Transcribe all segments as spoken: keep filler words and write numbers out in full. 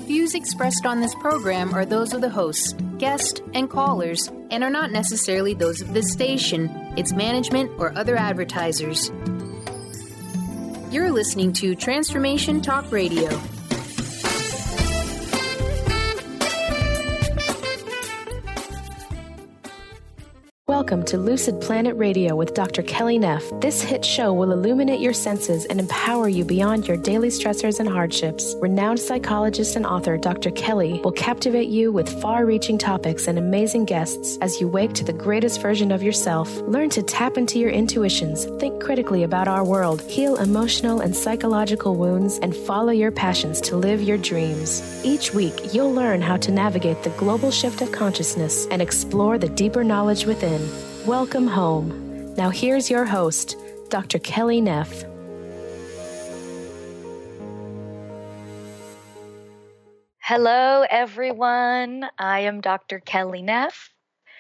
Views expressed on this program are those of the hosts, guests, and callers, and are not necessarily those of this station, its management, or other advertisers. You're listening to Transformation Talk Radio. Welcome to Lucid Planet Radio with Doctor Kelly Neff. This hit show will illuminate your senses and empower you beyond your daily stressors and hardships. Renowned psychologist and author Doctor Kelly will captivate you with far-reaching topics and amazing guests as you wake to the greatest version of yourself. Learn to tap into your intuitions, think critically about our world, heal emotional and psychological wounds, and follow your passions to live your dreams. Each week, you'll learn how to navigate the global shift of consciousness and explore the deeper knowledge within. Welcome home. Now here's your host, Doctor Kelly Neff. Hello, everyone. I am Doctor Kelly Neff,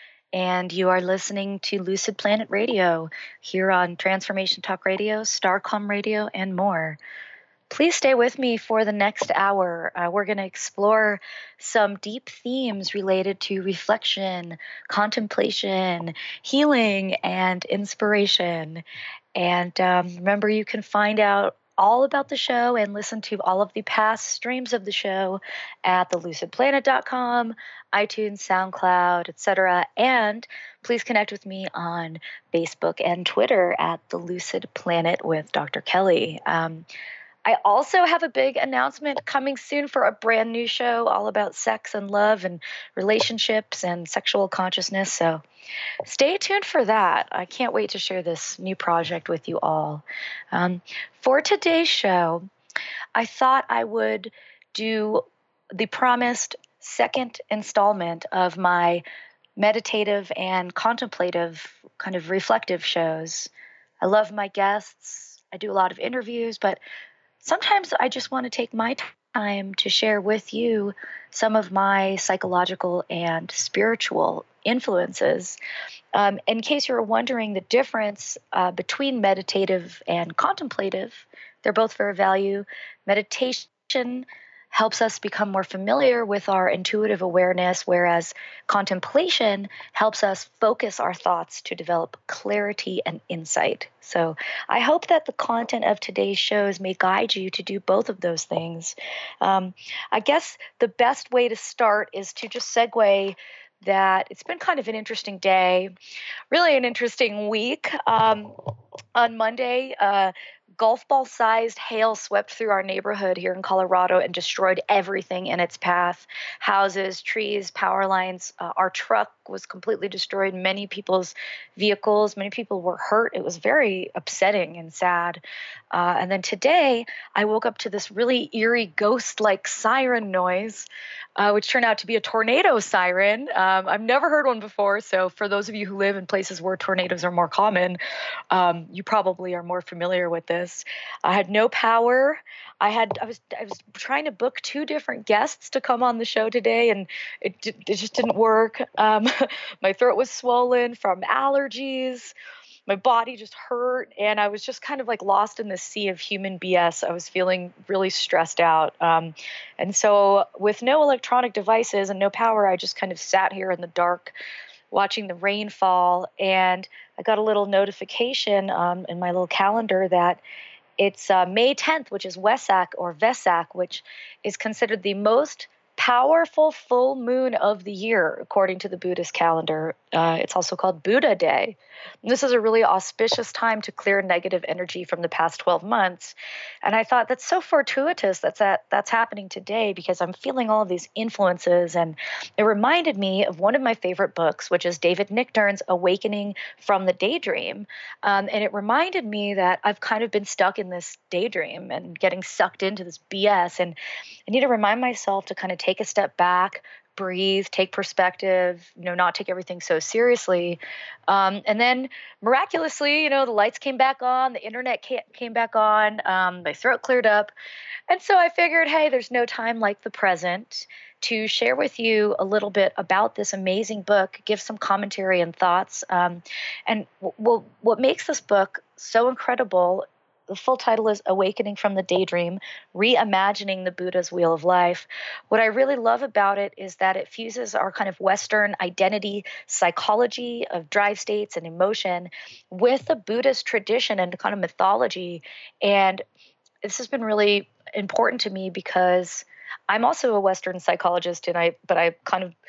and you are listening to Lucid Planet Radio here on Transformation Talk Radio, Starcom Radio, and more. Please stay with me for the next hour. Uh, we're going to explore some deep themes related to reflection, contemplation, healing, and inspiration. And um, remember, you can find out all about the show and listen to all of the past streams of the show at the lucid planet dot com, iTunes, SoundCloud, et cetera. And please connect with me on Facebook and Twitter at The Lucid Planet with Doctor Kelly. Um, I also have a big announcement coming soon for a brand new show all about sex and love and relationships and sexual consciousness. So stay tuned for that. I can't wait to share this new project with you all. Um, for today's show, I thought I would do the promised second installment of my meditative and contemplative kind of reflective shows. I love my guests. I do a lot of interviews, but sometimes I just want to take my time to share with you some of my psychological and spiritual influences. Um, in case you're wondering the difference uh, between meditative and contemplative, they're both very value. Meditation helps us become more familiar with our intuitive awareness, whereas contemplation helps us focus our thoughts to develop clarity and insight. So I hope that the content of today's shows may guide you to do both of those things. Um, I guess the best way to start is to just segue that it's been kind of an interesting day, really an interesting week. Um, on Monday, uh, golf ball-sized hail swept through our neighborhood here in Colorado and destroyed everything in its path. Houses, trees, power lines. Uh, our truck was completely destroyed. Many people's vehicles, many people were hurt. It was very upsetting and sad. Uh, and then today, I woke up to this really eerie ghost-like siren noise, uh, which turned out to be a tornado siren. Um, I've never heard one before, so for those of you who live in places where tornadoes are more common, um, you probably are more familiar with this. I had no power. I had I was I was trying to book two different guests to come on the show today, and it it just didn't work. Um, my throat was swollen from allergies. My body just hurt, and I was just kind of like lost in the sea of human B S. I was feeling really stressed out. Um, and so with no electronic devices and no power, I just kind of sat here in the dark watching the rain fall, and I got a little notification um, in my little calendar that it's uh, May tenth, which is Wesak or Vesak, which is considered the most powerful full moon of the year, according to the Buddhist calendar. Uh, it's also called Buddha Day. And this is a really auspicious time to clear negative energy from the past twelve months. And I thought that's so fortuitous that's that that's happening today, because I'm feeling all of these influences. And it reminded me of one of my favorite books, which is David Nichtern's Awakening from the Daydream. Um, and it reminded me that I've kind of been stuck in this daydream and getting sucked into this B S. And I need to remind myself to kind of take a step back, breathe, take perspective, you know, not take everything so seriously. Um, and then miraculously, you know, the lights came back on, the internet ca- came back on, um, my throat cleared up. And so I figured, hey, there's no time like the present to share with you a little bit about this amazing book, give some commentary and thoughts. Um, and w- w- what makes this book so incredible the full title is Awakening from the Daydream, Reimagining the Buddha's Wheel of Life. What I really love about it is that it fuses our kind of Western identity psychology of drive states and emotion with the Buddhist tradition and kind of mythology. And this has been really important to me because I'm also a Western psychologist, and I but I kind of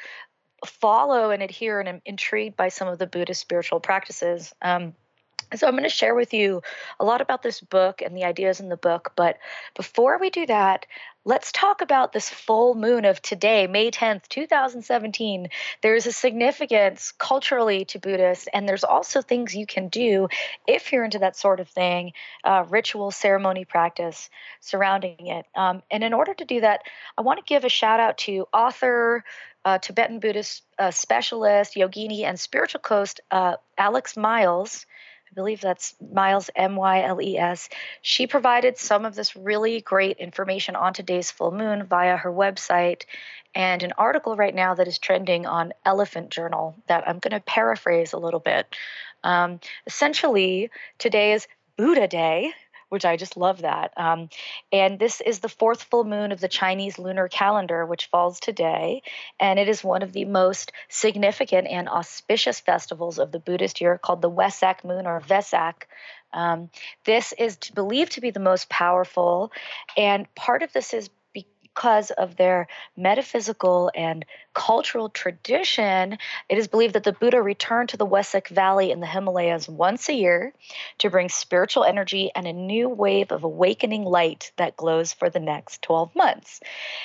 follow and adhere and am intrigued by some of the Buddhist spiritual practices. Um, so I'm going to share with you a lot about this book and the ideas in the book. But before we do that, let's talk about this full moon of today, May tenth, two thousand seventeen. There's a significance culturally to Buddhists, and there's also things you can do if you're into that sort of thing, uh, ritual, ceremony, practice surrounding it. Um, and in order to do that, I want to give a shout out to author, uh, Tibetan Buddhist uh, specialist, yogini, and spiritual coach uh, Alex Miles. I believe that's Miles, M Y L E S. She provided some of this really great information on today's full moon via her website and an article right now that is trending on Elephant Journal that I'm going to paraphrase a little bit. Um, essentially, today is Buddha Day, which I just love that. Um, and this is the fourth full moon of the Chinese lunar calendar, which falls today. And it is one of the most significant and auspicious festivals of the Buddhist year called the Wesak moon or Vesak. Um, this is believed to be the most powerful. And part of this is because of their metaphysical and cultural tradition. It is believed that the Buddha returned to the Wesak Valley in the Himalayas once a year to bring spiritual energy and a new wave of awakening light that glows for the next twelve months.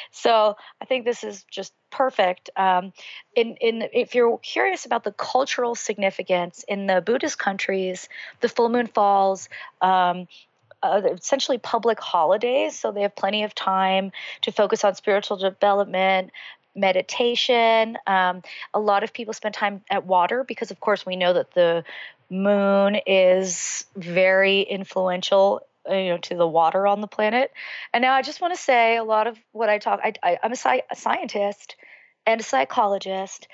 So I think this is just perfect. Um, in, in, if you're curious about the cultural significance in the Buddhist countries, the full moon falls um, Uh, essentially public holidays, so they have plenty of time to focus on spiritual development, meditation. Um, a lot of people spend time at water because, of course, we know that the moon is very influential, uh, you know, to the water on the planet. And now I just want to say a lot of what I talk, I, I, I'm a, sci- a scientist and a psychologist,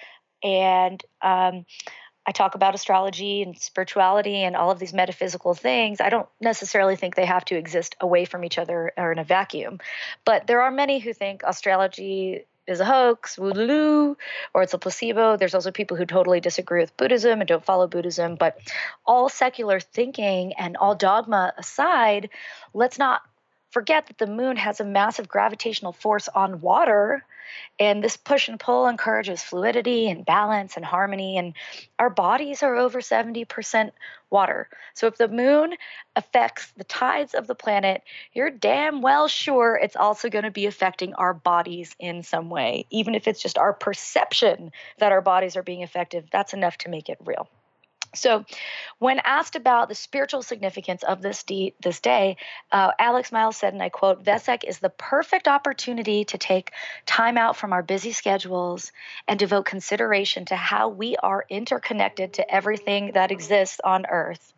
and um, I talk about astrology and spirituality and all of these metaphysical things. I don't necessarily think they have to exist away from each other or in a vacuum. But there are many who think astrology is a hoax, woo-loo, or it's a placebo. There's also people who totally disagree with Buddhism and don't follow Buddhism. But all secular thinking and all dogma aside, let's not forget that the moon has a massive gravitational force on water. And this push and pull encourages fluidity and balance and harmony. And our bodies are over seventy percent water. So if the moon affects the tides of the planet, you're damn well sure it's also going to be affecting our bodies in some way. Even if it's just our perception that our bodies are being affected, that's enough to make it real. So when asked about the spiritual significance of this, de- this day, uh, Alex Miles said, and I quote, "Vesak is the perfect opportunity to take time out from our busy schedules and devote consideration to how we are interconnected to everything that exists on Earth."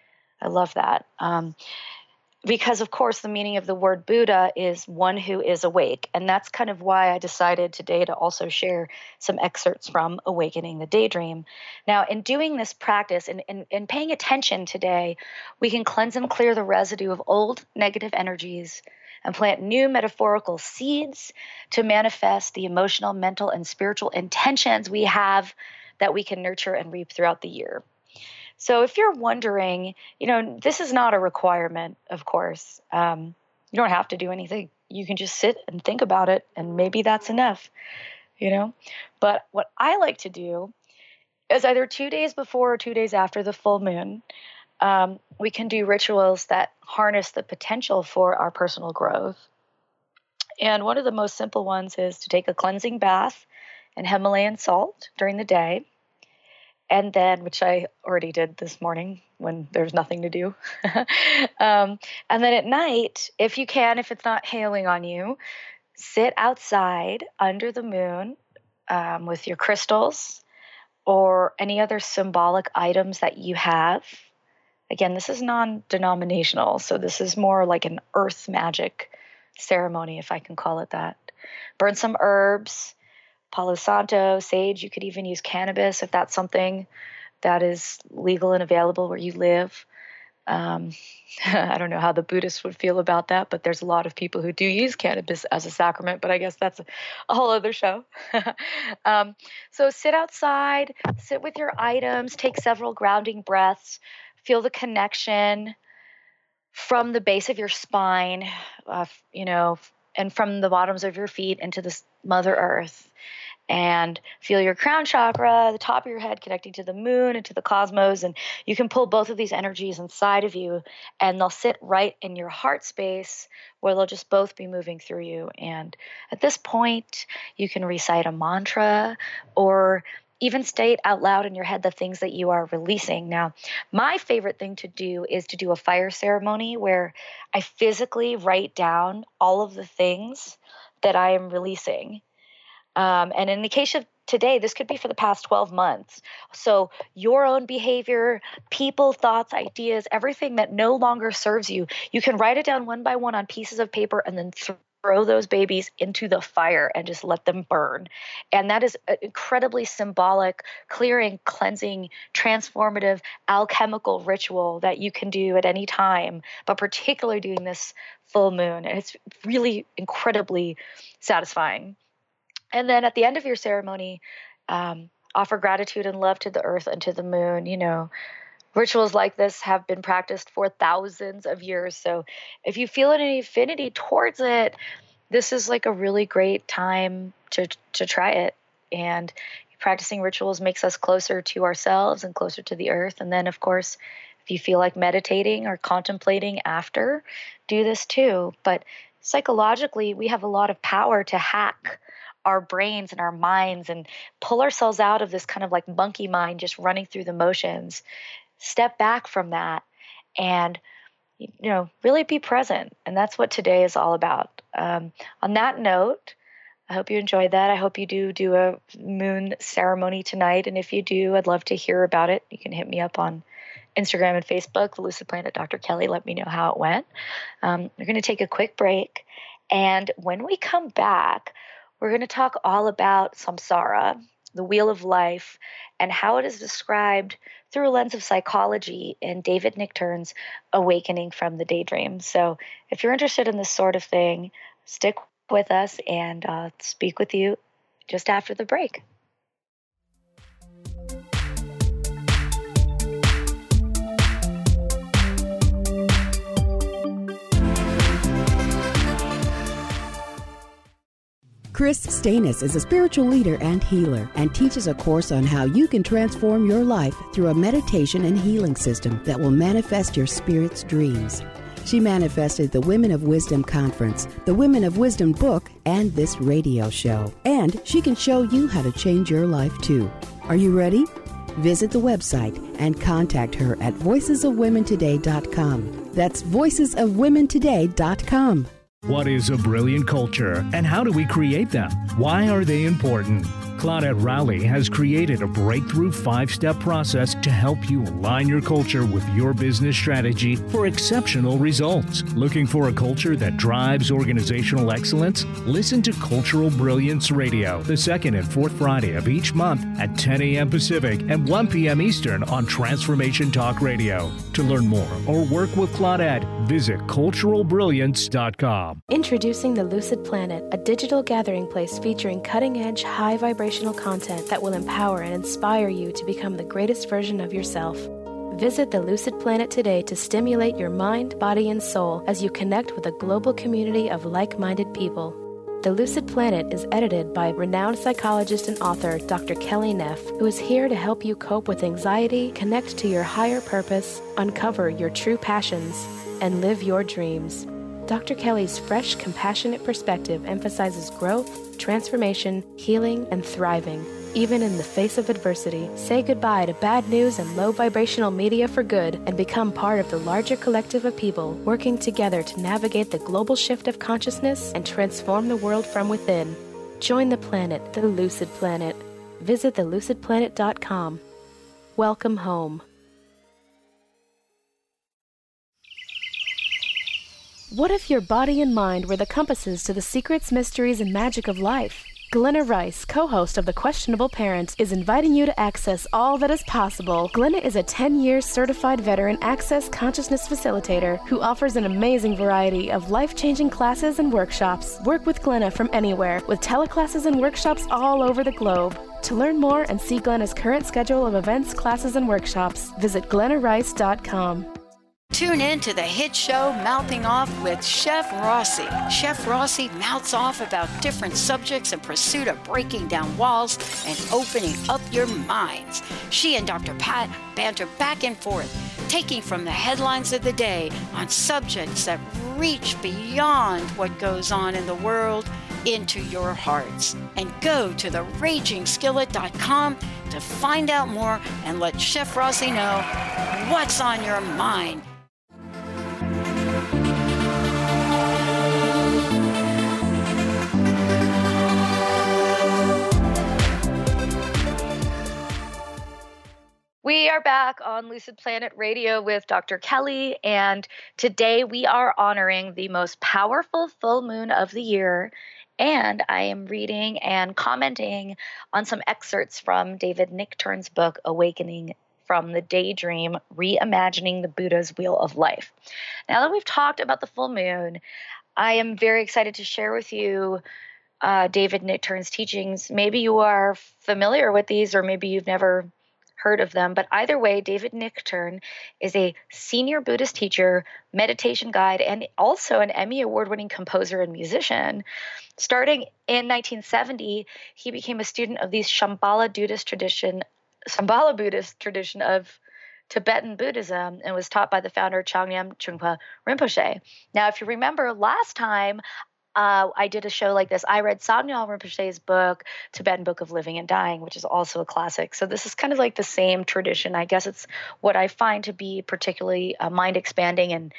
I love that. Um, Because, of course, the meaning of the word Buddha is one who is awake. And that's kind of why I decided today to also share some excerpts from Awakening the Daydream. Now, in doing this practice and, and, and paying attention today, we can cleanse and clear the residue of old negative energies and plant new metaphorical seeds to manifest the emotional, mental, and spiritual intentions we have that we can nurture and reap throughout the year. So if you're wondering, you know, this is not a requirement, of course. Um, you don't have to do anything. You can just sit and think about it, and maybe that's enough, you know. But what I like to do is either two days before or two days after the full moon, um, we can do rituals that harness the potential for our personal growth. And one of the most simple ones is to take a cleansing bath in Himalayan salt during the day. And then, which I already did this morning when there's nothing to do. um, and then at night, if you can, if it's not hailing on you, sit outside under the moon um, with your crystals or any other symbolic items that you have. Again, this is non-denominational, so this is more like an earth magic ceremony, if I can call it that. Burn some herbs. Palo Santo, sage. You could even use cannabis if that's something that is legal and available where you live. Um, I don't know how the Buddhists would feel about that, but there's a lot of people who do use cannabis as a sacrament, but I guess that's a, a whole other show. um, so sit outside, sit with your items, take several grounding breaths, feel the connection from the base of your spine, uh, you know, and from the bottoms of your feet into this Mother Earth. And feel your crown chakra, the top of your head connecting to the moon and to the cosmos. And you can pull both of these energies inside of you, and they'll sit right in your heart space where they'll just both be moving through you. And at this point, you can recite a mantra or even state out loud in your head the things that you are releasing. Now, my favorite thing to do is to do a fire ceremony where I physically write down all of the things that I am releasing. Um, and in the case of today, this could be for the past twelve months. So your own behavior, people, thoughts, ideas, everything that no longer serves you, you can write it down one by one on pieces of paper and then throw those babies into the fire and just let them burn. And that is an incredibly symbolic, clearing, cleansing, transformative, alchemical ritual that you can do at any time, but particularly doing this full moon. And it's really incredibly satisfying. And then at the end of your ceremony, um, offer gratitude and love to the earth and to the moon. You know, rituals like this have been practiced for thousands of years. So if you feel any affinity towards it, this is like a really great time to to try it. And practicing rituals makes us closer to ourselves and closer to the earth. And then, of course, if you feel like meditating or contemplating after, do this too. But psychologically, we have a lot of power to hack our brains and our minds and pull ourselves out of this kind of like monkey mind just running through the motions. Step back from that and, you know, really be present. And that's what today is all about. Um, on that note, I hope you enjoyed that. I hope you do do a moon ceremony tonight. And if you do, I'd love to hear about it. You can hit me up on Instagram and Facebook, The Lucid Planet Doctor Kelly. Let me know how it went. Um, we're going to take a quick break. And when we come back, we're going to talk all about samsara, the wheel of life, and how it is described through a lens of psychology in David Nichtern's Awakening from the Daydream. So if you're interested in this sort of thing, stick with us and uh, speak with you just after the break. Chris Stanis is a spiritual leader and healer and teaches a course on how you can transform your life through a meditation and healing system that will manifest your spirit's dreams. She manifested the Women of Wisdom Conference, the Women of Wisdom book, and this radio show. And she can show you how to change your life too. Are you ready? Visit the website and contact her at voices of women today dot com. That's voices of women today dot com. What is a brilliant culture, and how do we create them? Why are they important? Claudette Rowley has created a breakthrough five-step process to help you align your culture with your business strategy for exceptional results. Looking for a culture that drives organizational excellence? Listen to Cultural Brilliance Radio, the second and fourth Friday of each month at ten a.m. Pacific and one p.m. Eastern on Transformation Talk Radio. To learn more or work with Claudette, visit cultural brilliance dot com. Introducing the Lucid Planet, a digital gathering place featuring cutting-edge, high-vibrational content that will empower and inspire you to become the greatest version of yourself. Visit the Lucid Planet today to stimulate your mind, body, and soul as you connect with a global community of like-minded people. The Lucid Planet is edited by renowned psychologist and author Doctor Kelly Neff, who is here to help you cope with anxiety, connect to your higher purpose, uncover your true passions, and live your dreams. Doctor Kelly's fresh, compassionate perspective emphasizes growth, transformation, healing, and thriving, even in the face of adversity. Say goodbye to bad news and low vibrational media for good and become part of the larger collective of people working together to navigate the global shift of consciousness and transform the world from within. Join the planet, the Lucid Planet. Visit the lucid planet dot com. Welcome home. What if your body and mind were the compasses to the secrets, mysteries, and magic of life? Glenna Rice, co-host of The Questionable Parent, is inviting you to access all that is possible. Glenna is a ten-year certified veteran Access Consciousness facilitator who offers an amazing variety of life-changing classes and workshops. Work with Glenna from anywhere with teleclasses and workshops all over the globe. To learn more and see Glenna's current schedule of events, classes, and workshops, visit glenna rice dot com. Tune in to the hit show Mouthing Off with Chef Rossi. Chef Rossi mouths off about different subjects in pursuit of breaking down walls and opening up your minds. She and Doctor Pat banter back and forth, taking from the headlines of the day on subjects that reach beyond what goes on in the world into your hearts. And go to the raging skillet dot com to find out more and let Chef Rossi know what's on your mind. We are back on Lucid Planet Radio with Doctor Kelly, and today we are honoring the most powerful full moon of the year, and I am reading and commenting on some excerpts from David Nichtern's book, Awakening from the Daydream, Reimagining the Buddha's Wheel of Life. Now that we've talked about the full moon, I am very excited to share with you uh, David Nichtern's teachings. Maybe you are familiar with these, or maybe you've never heard of them, but either way, David Nichtern is a senior Buddhist teacher, meditation guide, and also an Emmy Award-winning composer and musician. Starting in nineteen seventy, he became a student of the Shambhala Buddhist tradition, Shambhala Buddhist tradition of Tibetan Buddhism, and was taught by the founder Changyam Trungpa Rinpoche. Now, if you remember last time, Uh, I did a show like this. I read Sanyal Rinpoche's book, Tibetan Book of Living and Dying, which is also a classic. So this is kind of like the same tradition. I guess it's what I find to be particularly uh, mind-expanding and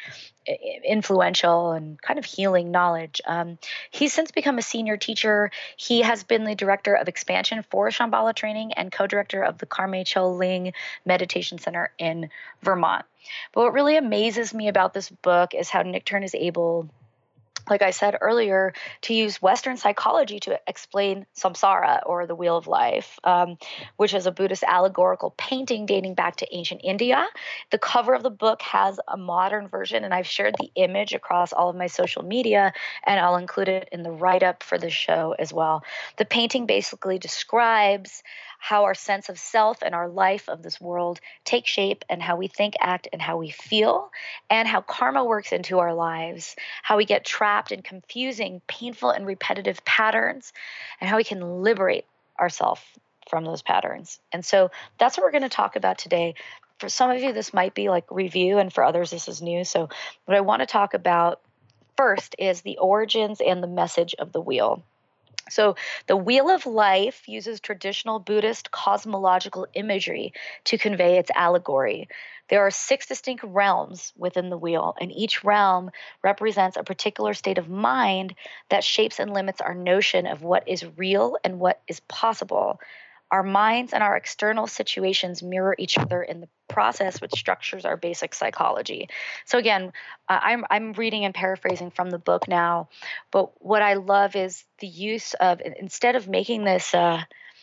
influential and kind of healing knowledge. Um, he's since become a senior teacher. He has been the director of expansion for Shambhala training and co-director of the Karme Chol Ling Meditation Center in Vermont. But what really amazes me about this book is how Nichtern is able, like I said earlier, to use Western psychology to explain samsara, or the wheel of life, um, which is a Buddhist allegorical painting dating back to ancient India. The cover of the book has a modern version, and I've shared the image across all of my social media, and I'll include it in the write-up for the show as well. The painting basically describes how our sense of self and our life of this world take shape, and how we think, act, and how we feel, and how karma works into our lives, how we get trapped in confusing, painful, and repetitive patterns, and how we can liberate ourselves from those patterns. And so that's what we're going to talk about today. For some of you, this might be like review, and for others, this is new. So what I want to talk about first is the origins and the message of the wheel. So the Wheel of Life uses traditional Buddhist cosmological imagery to convey its allegory. There are six distinct realms within the wheel, and each realm represents a particular state of mind that shapes and limits our notion of what is real and what is possible. Our minds and our external situations mirror each other in the process, which structures our basic psychology. So again, uh, I'm I'm reading and paraphrasing from the book now, but what I love is the use of, instead of making this uh,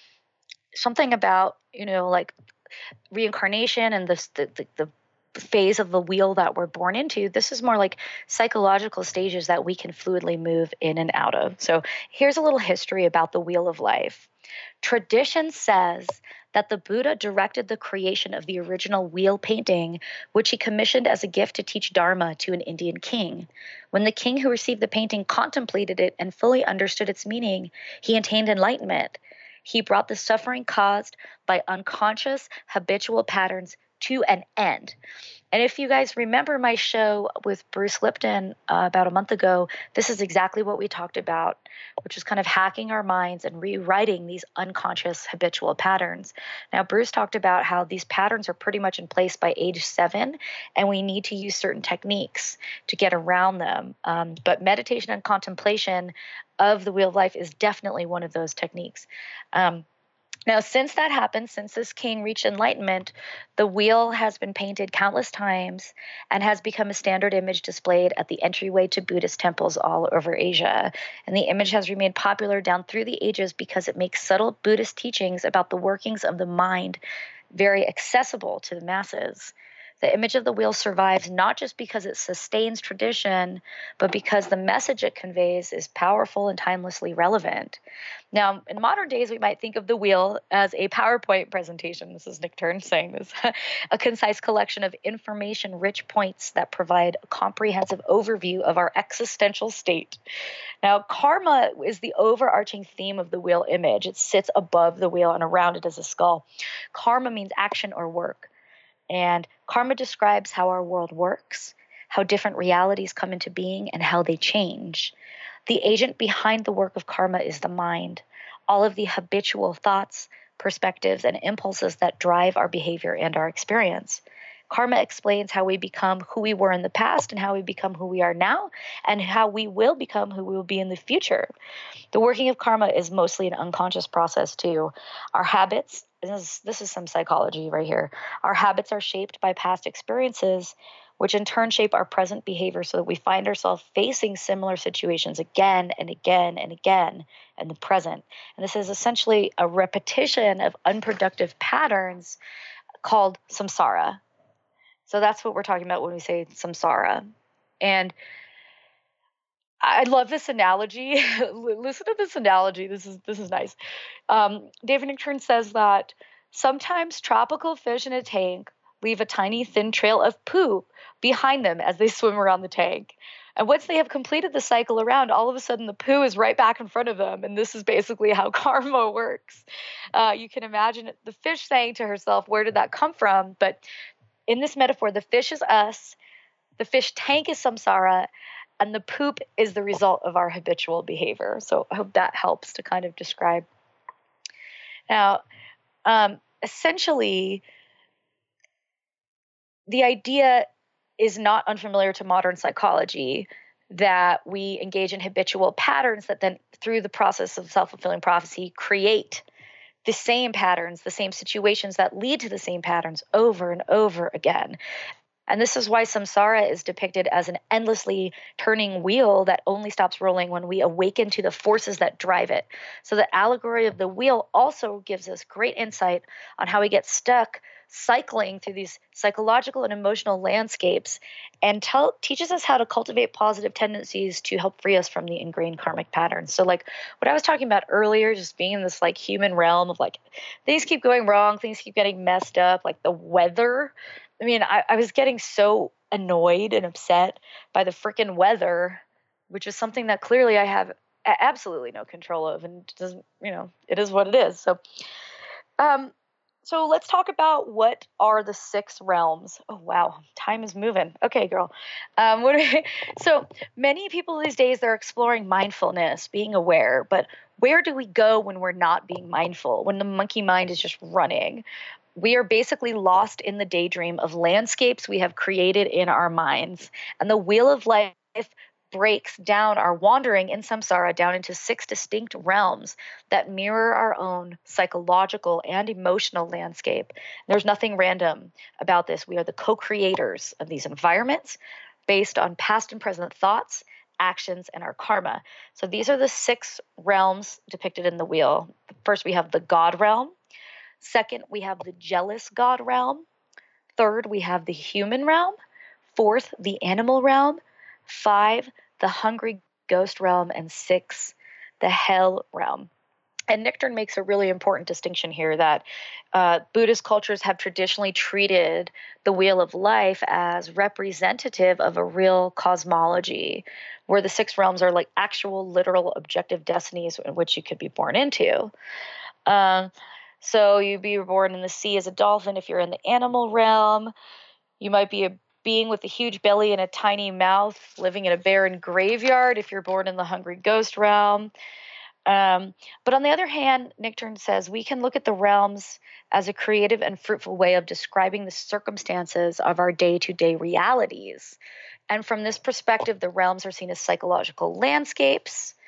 something about, you know, like reincarnation and this, the, the the phase of the wheel that we're born into, this is more like psychological stages that we can fluidly move in and out of. So here's a little history about the Wheel of Life. Tradition says that the Buddha directed the creation of the original wheel painting, which he commissioned as a gift to teach Dharma to an Indian king. When the king who received the painting contemplated it and fully understood its meaning, he attained enlightenment. He brought the suffering caused by unconscious, habitual patterns to an end. And if you guys remember my show with Bruce Lipton uh, about a month ago, this is exactly what we talked about, which is kind of hacking our minds and rewriting these unconscious habitual patterns. Now, Bruce talked about how these patterns are pretty much in place by age seven, and we need to use certain techniques to get around them. Um, but meditation and contemplation of the Wheel of Life is definitely one of those techniques. Um, Now, since that happened, since this king reached enlightenment, the wheel has been painted countless times and has become a standard image displayed at the entryway to Buddhist temples all over Asia. And the image has remained popular down through the ages because it makes subtle Buddhist teachings about the workings of the mind very accessible to the masses. The image of the wheel survives not just because it sustains tradition, but because the message it conveys is powerful and timelessly relevant. Now, in modern days, we might think of the wheel as a PowerPoint presentation. This is Nick Turn saying this. A concise collection of information-rich points that provide a comprehensive overview of our existential state. Now, karma is the overarching theme of the wheel image. It sits above the wheel and around it is a skull. Karma means action or work. And karma describes how our world works, how different realities come into being, and how they change. The agent behind the work of karma is the mind, all of the habitual thoughts, perspectives, and impulses that drive our behavior and our experience. Karma explains how we become who we were in the past and how we become who we are now, and how we will become who we will be in the future. The working of karma is mostly an unconscious process too. Our habits, this is, this is some psychology right here. Our habits are shaped by past experiences, which in turn shape our present behavior so that we find ourselves facing similar situations again and again and again in the present. And this is essentially a repetition of unproductive patterns called samsara. So that's what we're talking about when we say samsara. And I love this analogy. Listen to this analogy. This is this is nice. Um, David Nichtern says that sometimes tropical fish in a tank leave a tiny thin trail of poop behind them as they swim around the tank. And once they have completed the cycle around, all of a sudden the poo is right back in front of them. And this is basically how karma works. Uh, you can imagine the fish saying to herself, where did that come from? But in this metaphor, the fish is us, the fish tank is samsara, and the poop is the result of our habitual behavior. So I hope that helps to kind of describe. Now, um, essentially, the idea is not unfamiliar to modern psychology that we engage in habitual patterns that then, through the process of self-fulfilling prophecy, create the same patterns, the same situations that lead to the same patterns over and over again. And this is why samsara is depicted as an endlessly turning wheel that only stops rolling when we awaken to the forces that drive it. So the allegory of the wheel also gives us great insight on how we get stuck cycling through these psychological and emotional landscapes, and tell, teaches us how to cultivate positive tendencies to help free us from the ingrained karmic patterns. So like what I was talking about earlier, just being in this like human realm of like things keep going wrong, things keep getting messed up, like the weather. I mean, I, I was getting so annoyed and upset by the freaking weather, which is something that clearly I have absolutely no control of, and doesn't, you know, it is what it is. So, um, So let's talk about what are the six realms. Oh, wow. Time is moving. Okay, girl. Um, what we, so many people these days, they're exploring mindfulness, being aware. But where do we go when we're not being mindful, when the monkey mind is just running? We are basically lost in the daydream of landscapes we have created in our minds. And the wheel of life breaks down our wandering in samsara down into six distinct realms that mirror our own psychological and emotional landscape. There's nothing random about this. We are the co-creators of these environments based on past and present thoughts, actions, and our karma. So these are the six realms depicted in the wheel. First, we have the God realm. Second, we have the jealous God realm. Third, we have the human realm. Fourth, the animal realm. Five, the hungry ghost realm. And six, the hell realm. And Nichtern makes a really important distinction here that uh, Buddhist cultures have traditionally treated the wheel of life as representative of a real cosmology, where the six realms are like actual, literal, objective destinies in which you could be born into. Um, so you'd be born in the sea as a dolphin if you're in the animal realm. You might be a being with a huge belly and a tiny mouth, living in a barren graveyard if you're born in the hungry ghost realm. Um, but on the other hand, Nichtern says we can look at the realms as a creative and fruitful way of describing the circumstances of our day-to-day realities. And from this perspective, the realms are seen as psychological landscapes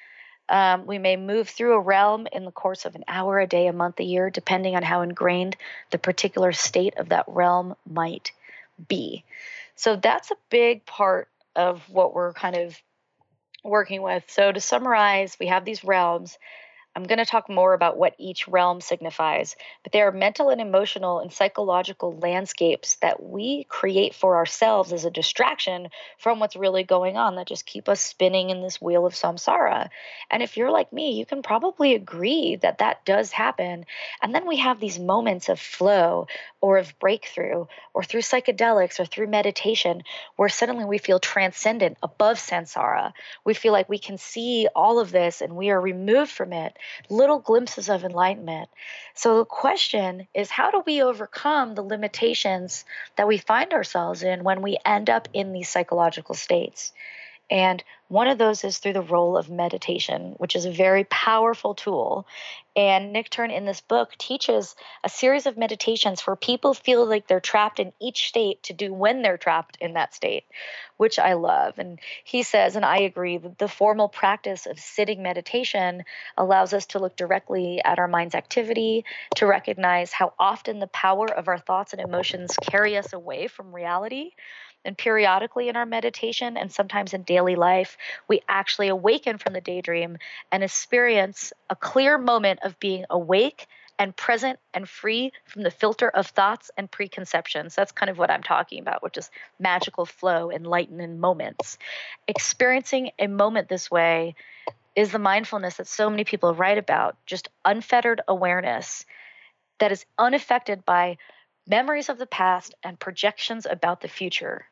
Um, we may move through a realm in the course of an hour, a day, a month, a year, depending on how ingrained the particular state of that realm might be. So that's a big part of what we're kind of working with. So to summarize, we have these realms. I'm going to talk more about what each realm signifies, but they are mental and emotional and psychological landscapes that we create for ourselves as a distraction from what's really going on, that just keep us spinning in this wheel of samsara. And if you're like me, you can probably agree that that does happen. And then we have these moments of flow or of breakthrough or through psychedelics or through meditation where suddenly we feel transcendent above samsara. We feel like we can see all of this and we are removed from it. Little glimpses of enlightenment. So the question is, how do we overcome the limitations that we find ourselves in when we end up in these psychological states? And one of those is through the role of meditation, which is a very powerful tool. And Nick Turn in this book teaches a series of meditations for people who feel like they're trapped in each state to do when they're trapped in that state, which I love. And he says, and I agree, that the formal practice of sitting meditation allows us to look directly at our mind's activity, to recognize how often the power of our thoughts and emotions carry us away from reality. And periodically in our meditation and sometimes in daily life, we actually awaken from the daydream and experience a clear moment of being awake and present and free from the filter of thoughts and preconceptions. That's kind of what I'm talking about, which is magical flow, enlightenment moments. Experiencing a moment this way is the mindfulness that so many people write about, just unfettered awareness that is unaffected by memories of the past and projections about the future.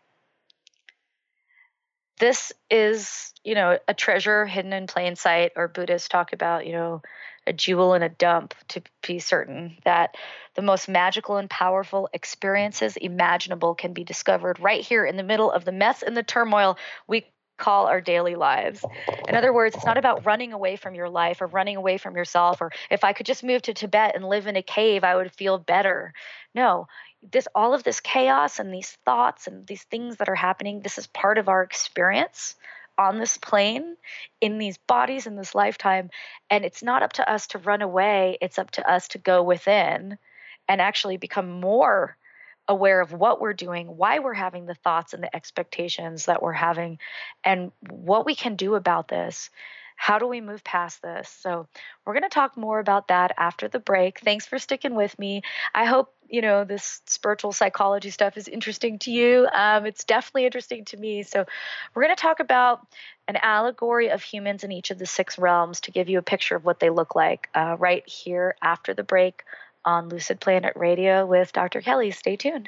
This is, you know, a treasure hidden in plain sight, or Buddhists talk about, you know, a jewel in a dump, to be certain that the most magical and powerful experiences imaginable can be discovered right here in the middle of the mess and the turmoil we call our daily lives. In other words, it's not about running away from your life or running away from yourself, or if I could just move to Tibet and live in a cave, I would feel better. No, this, all of this chaos and these thoughts and these things that are happening, this is part of our experience on this plane, in these bodies, in this lifetime. And it's not up to us to run away. It's up to us to go within and actually become more aware of what we're doing, why we're having the thoughts and the expectations that we're having, and what we can do about this. How do we move past this? So we're going to talk more about that after the break. Thanks for sticking with me. I hope, you know, this spiritual psychology stuff is interesting to you. Um, it's definitely interesting to me. So we're going to talk about an allegory of humans in each of the six realms to give you a picture of what they look like uh, right here after the break on Lucid Planet Radio with Doctor Kelly. Stay tuned.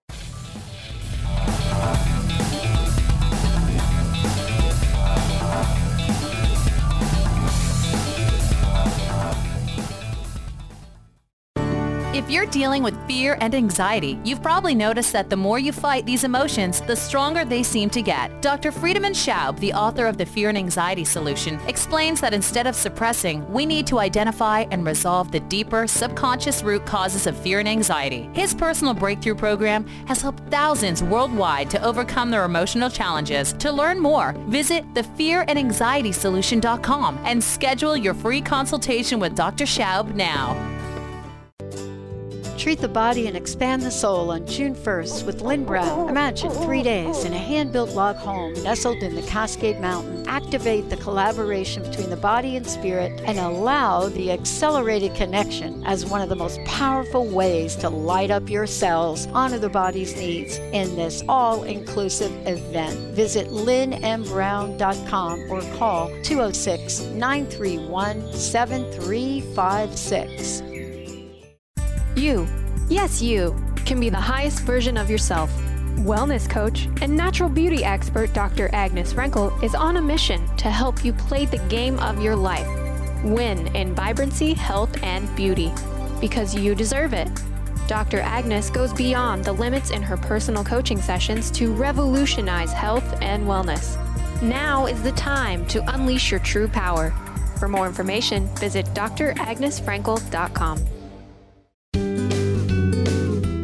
If you're dealing with fear and anxiety, you've probably noticed that the more you fight these emotions, the stronger they seem to get. Doctor Friedemann Schaub, the author of The Fear and Anxiety Solution, explains that instead of suppressing, we need to identify and resolve the deeper, subconscious root causes of fear and anxiety. His personal breakthrough program has helped thousands worldwide to overcome their emotional challenges. To learn more, visit the fear and anxiety solution dot com and schedule your free consultation with Doctor Schaub now. Treat the body and expand the soul on June first with Lynn Brown. Imagine three days in a hand-built log home nestled in the Cascade Mountain. Activate the collaboration between the body and spirit and allow the accelerated connection as one of the most powerful ways to light up your cells, honor the body's needs in this all-inclusive event. Visit lynn m brown dot com or call two oh six, nine three one, seven three five six. You, yes you, can be the highest version of yourself. Wellness coach and natural beauty expert Doctor Agnes Frenkel is on a mission to help you play the game of your life. Win in vibrancy, health, and beauty. Because you deserve it. Doctor Agnes goes beyond the limits in her personal coaching sessions to revolutionize health and wellness. Now is the time to unleash your true power. For more information, visit d r agnes frenkel dot com.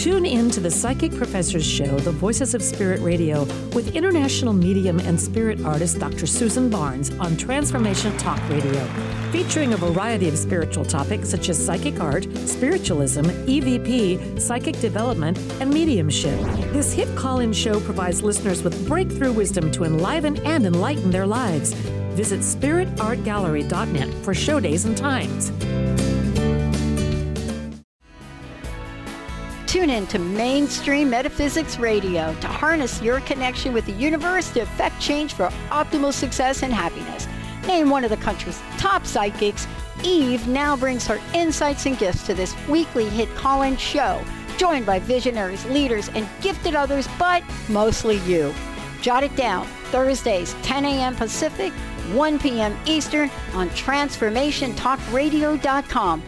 Tune in to the Psychic Professors Show, The Voices of Spirit Radio, with international medium and spirit artist Doctor Susan Barnes on Transformation Talk Radio, featuring a variety of spiritual topics such as psychic art, spiritualism, E V P, psychic development, and mediumship. This hit call-in show provides listeners with breakthrough wisdom to enliven and enlighten their lives. Visit spirit art gallery dot net for show days and times. Tune in to Mainstream Metaphysics Radio to harness your connection with the universe to effect change for optimal success and happiness. Named one of the country's top psychics, Eve now brings her insights and gifts to this weekly hit call-in show, joined by visionaries, leaders, and gifted others, but mostly you. Jot it down, Thursdays, ten a.m. Pacific, one p.m. Eastern on transformation talk radio dot com.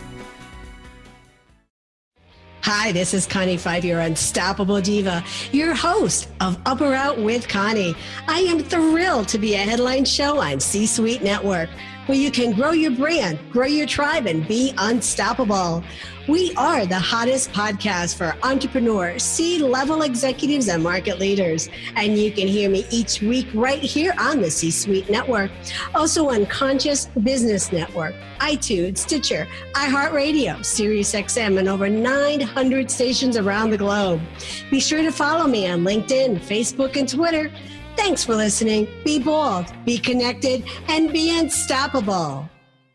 Hi, this is Connie Fife, your unstoppable diva, your host of Up or Out with Connie. I am thrilled to be a headline show on C-Suite Network, where you can grow your brand, grow your tribe, and be unstoppable. We are the hottest podcast for entrepreneurs, C-level executives, and market leaders. And you can hear me each week right here on the C-Suite Network. Also on Conscious Business Network, iTunes, Stitcher, iHeartRadio, SiriusXM, and over nine hundred stations around the globe. Be sure to follow me on LinkedIn, Facebook, and Twitter. Thanks for listening. Be bold, be connected, and be unstoppable.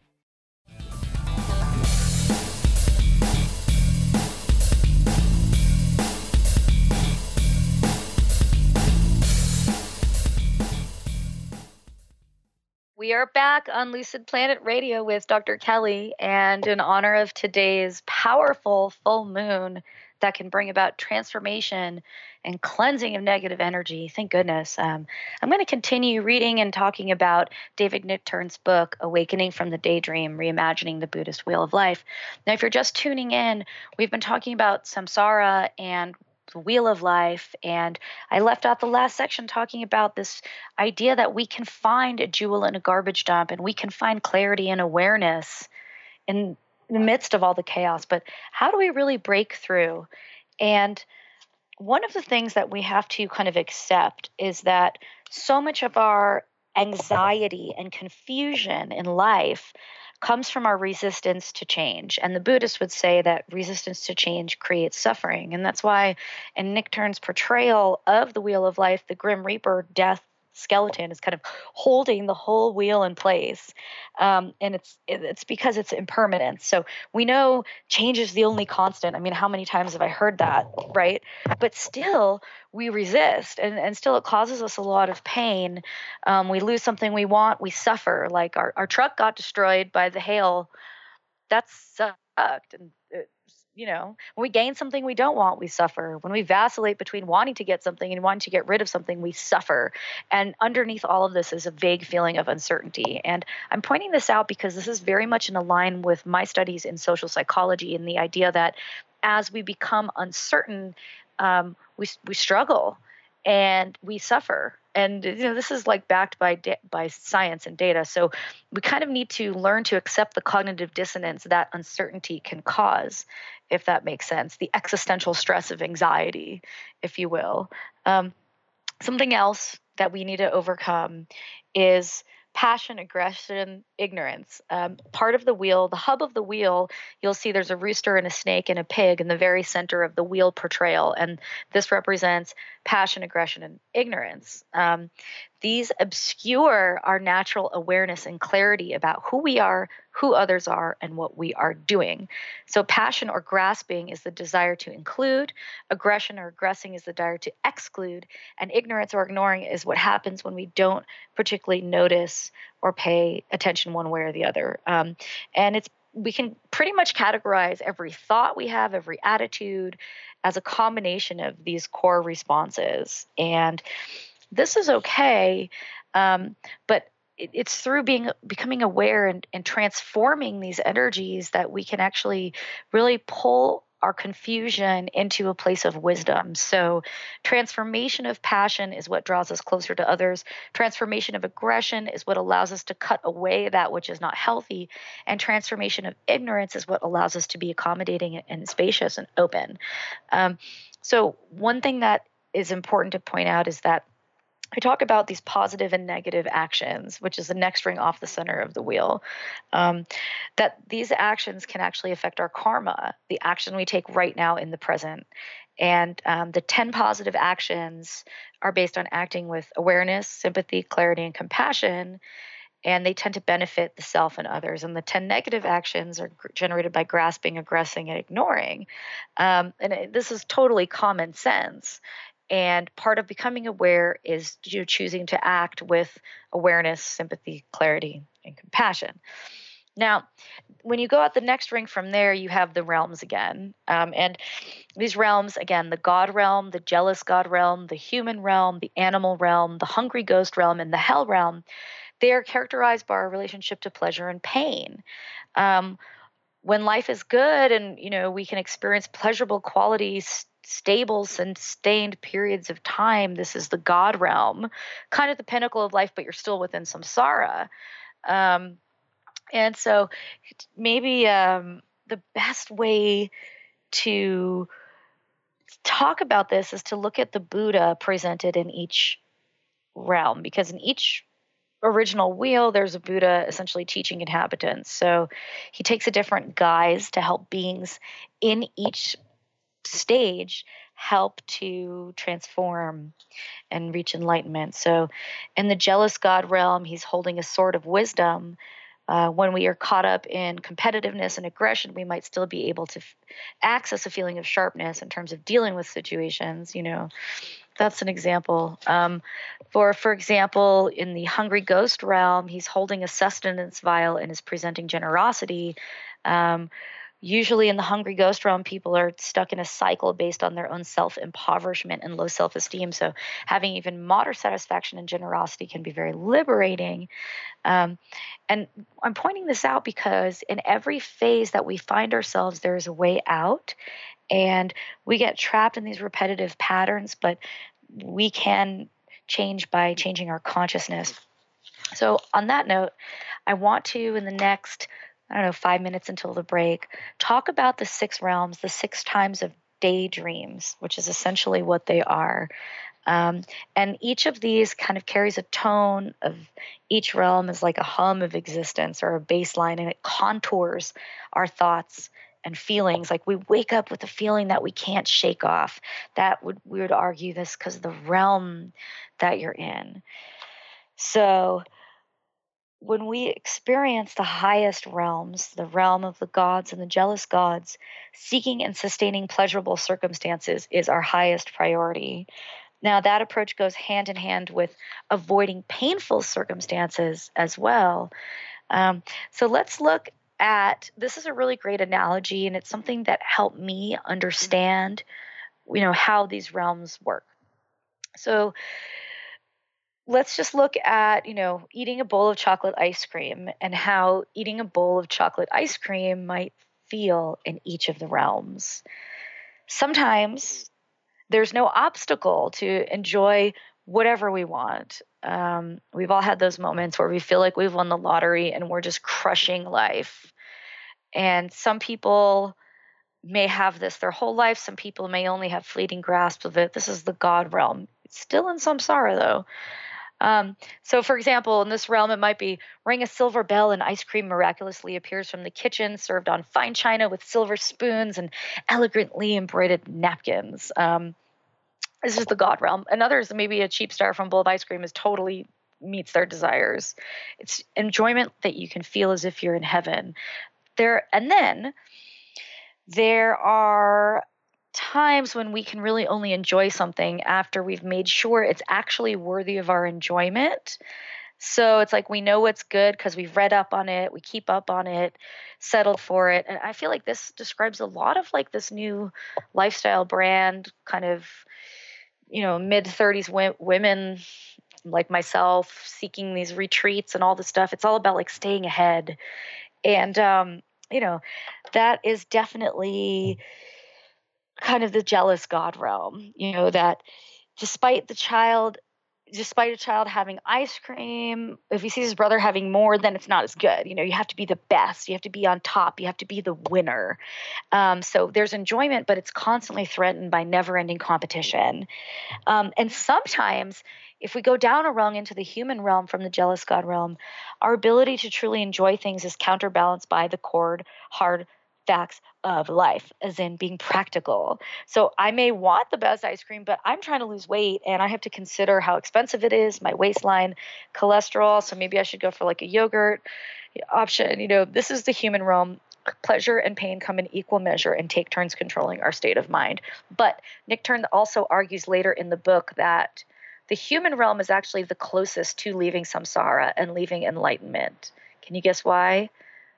We are back on Lucid Planet Radio with Doctor Kelly, and in honor of today's powerful full moon that can bring about transformation and cleansing of negative energy, thank goodness, um, I'm going to continue reading and talking about David Nichtern's book, Awakening from the Daydream, Reimagining the Buddhist Wheel of Life. Now, if you're just tuning in, we've been talking about samsara and the wheel of life, and I left out the last section talking about this idea that we can find a jewel in a garbage dump, and we can find clarity and awareness in the midst of all the chaos. But how do we really break through? And one of the things that we have to kind of accept is that so much of our anxiety and confusion in life comes from our resistance to change. And the Buddhists would say that resistance to change creates suffering. And that's why in Nichtern's portrayal of the Wheel of Life, the Grim Reaper death skeleton is kind of holding the whole wheel in place. Um, and it's it's because it's impermanence. So we know change is the only constant. I mean, how many times have I heard that, right? But still, we resist, and, and still it causes us a lot of pain. Um, we lose something we want, we suffer. Like our, our truck got destroyed by the hail. That sucked. And it, you know, when we gain something we don't want, we suffer. When we vacillate between wanting to get something and wanting to get rid of something, we suffer. And underneath all of this is a vague feeling of uncertainty. And I'm pointing this out because this is very much in line with my studies in social psychology and the idea that as we become uncertain, um, we we struggle and we suffer. And you know, this is like backed by da- by science and data. So we kind of need to learn to accept the cognitive dissonance that uncertainty can cause, if that makes sense, the existential stress of anxiety, if you will. Um, something else that we need to overcome is passion, aggression, ignorance. Um, part of the wheel, the hub of the wheel, you'll see there's a rooster and a snake and a pig in the very center of the wheel portrayal. And this represents passion, aggression, and ignorance. Um, these obscure our natural awareness and clarity about who we are, who others are, and what we are doing. So passion or grasping is the desire to include, aggression or aggressing is the desire to exclude, and ignorance or ignoring is what happens when we don't particularly notice or pay attention one way or the other. Um, and it's we can pretty much categorize every thought we have, every attitude, as a combination of these core responses. And this is okay, um, but it, it's through being becoming aware and, and transforming these energies that we can actually really pull our confusion into a place of wisdom. So transformation of passion is what draws us closer to others. Transformation of aggression is what allows us to cut away that which is not healthy. And transformation of ignorance is what allows us to be accommodating and spacious and open. Um, so one thing that is important to point out is that I talk about these positive and negative actions, which is the next ring off the center of the wheel, um, that these actions can actually affect our karma, the action we take right now in the present. And um, the ten positive actions are based on acting with awareness, sympathy, clarity, and compassion, and they tend to benefit the self and others. And the ten negative actions are g- generated by grasping, aggressing, and ignoring. Um, and it, this is totally common sense. And part of becoming aware is you know, choosing to act with awareness, sympathy, clarity, and compassion. Now, when you go out the next ring from there, you have the realms again. Um, and these realms, again, the God realm, the jealous God realm, the human realm, the animal realm, the hungry ghost realm, and the hell realm, they are characterized by our relationship to pleasure and pain. Um, when life is good and, you know, we can experience pleasurable qualities, stable, sustained periods of time, this is the God realm, kind of the pinnacle of life, but you're still within samsara. Um, and so maybe um, the best way to talk about this is to look at the Buddha presented in each realm, because in each original wheel, there's a Buddha essentially teaching inhabitants. So he takes a different guise to help beings in each stage help to transform and reach enlightenment. So in the jealous God realm, he's holding a sword of wisdom. Uh, when we are caught up in competitiveness and aggression, we might still be able to f- access a feeling of sharpness in terms of dealing with situations. You know, that's an example. Um, for for example, in the hungry ghost realm, he's holding a sustenance vial and is presenting generosity. Um, Usually in the hungry ghost realm, people are stuck in a cycle based on their own self-impoverishment and low self-esteem. So having even moderate satisfaction and generosity can be very liberating. Um, and I'm pointing this out because in every phase that we find ourselves, there is a way out. And we get trapped in these repetitive patterns, but we can change by changing our consciousness. So on that note, I want to, in the next I don't know, five minutes until the break, talk about the six realms, the six times of daydreams, which is essentially what they are. Um, and each of these kind of carries a tone of each realm is like a hum of existence or a baseline, and it contours our thoughts and feelings. Like we wake up with a feeling that we can't shake off. That would we would argue this because of the realm that you're in. So when we experience the highest realms, the realm of the gods and the jealous gods, seeking and sustaining pleasurable circumstances is our highest priority. Now, that approach goes hand in hand with avoiding painful circumstances as well. Um, so let's look at, this is a really great analogy, and it's something that helped me understand, you know, how these realms work. So let's just look at, you know, eating a bowl of chocolate ice cream and how eating a bowl of chocolate ice cream might feel in each of the realms. Sometimes there's no obstacle to enjoy whatever we want. Um, we've all had those moments where we feel like we've won the lottery and we're just crushing life. And some people may have this their whole life. Some people may only have fleeting grasp of it. This is the God realm. It's still in samsara, though. Um, so, for example, in this realm, it might be ring a silver bell and ice cream miraculously appears from the kitchen, served on fine china with silver spoons and elegantly embroidered napkins. Um, this is the God realm. And others, maybe a cheap styrofoam bowl of ice cream is totally meets their desires. It's enjoyment that you can feel as if you're in heaven. There, and then there are times when we can really only enjoy something after we've made sure it's actually worthy of our enjoyment. So it's like we know what's good because we've read up on it, we keep up on it, settled for it. And I feel like this describes a lot of like this new lifestyle brand kind of, you know, mid thirties w- women like myself seeking these retreats and all this stuff. It's all about like staying ahead. And, um, you know, that is definitely kind of the jealous God realm, you know, that despite the child, despite a child having ice cream, if he sees his brother having more, then it's not as good. You know, you have to be the best. You have to be on top. You have to be the winner. Um, so there's enjoyment, but it's constantly threatened by never-ending competition. Um, and sometimes if we go down a rung into the human realm from the jealous God realm, our ability to truly enjoy things is counterbalanced by the cold, hard facts of life, as in being practical. So I may want the best ice cream, but I'm trying to lose weight and I have to consider how expensive it is, my waistline, cholesterol. So maybe I should go for like a yogurt option. You know, this is the human realm. Pleasure and pain come in equal measure and take turns controlling our state of mind. But Nick Turn also argues later in the book that the human realm is actually the closest to leaving samsara and leaving enlightenment. Can you guess why?